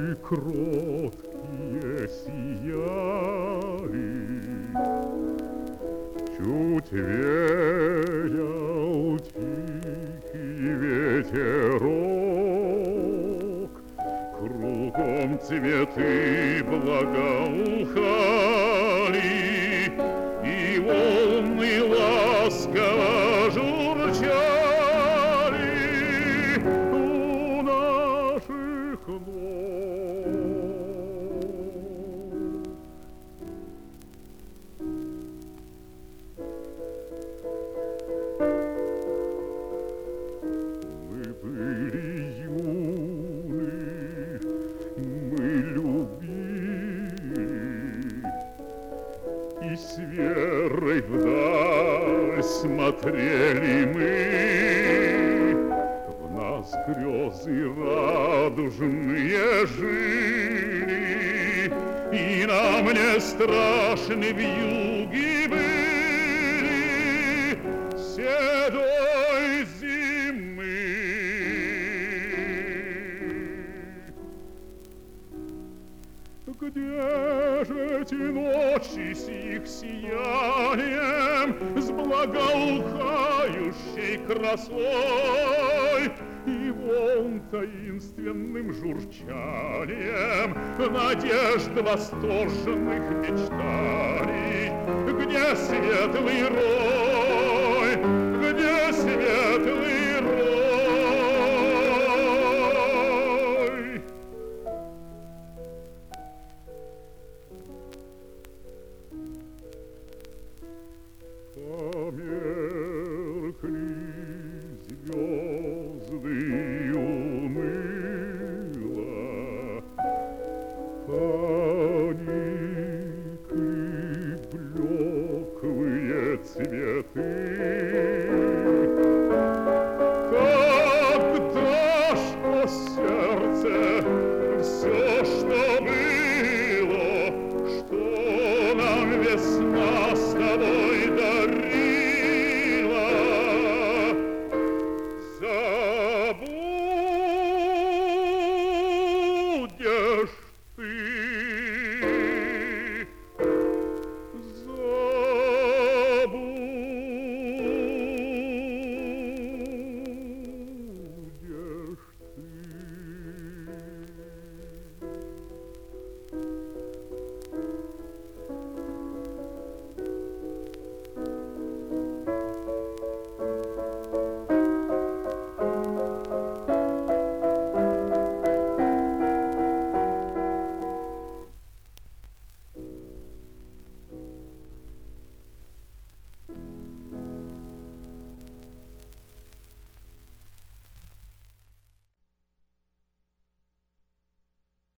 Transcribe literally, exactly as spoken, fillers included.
души кроткие сияли. Чуть веял тихий ветерок, кругом цветы благоухали, и волны ласково журчали у наших ног. Мы были юны, мы любили, и с верой вдаль смотрели мы. В нас грезы радужные жили, и нам не страшны вьюги были седой зимы. Где же эти ночи с их сиянием, с благоухающей красой и волн таинственным журчанием надежд восторженных мечтаний? Где светлый рой, где светлый рой? Померкли звезды уныло,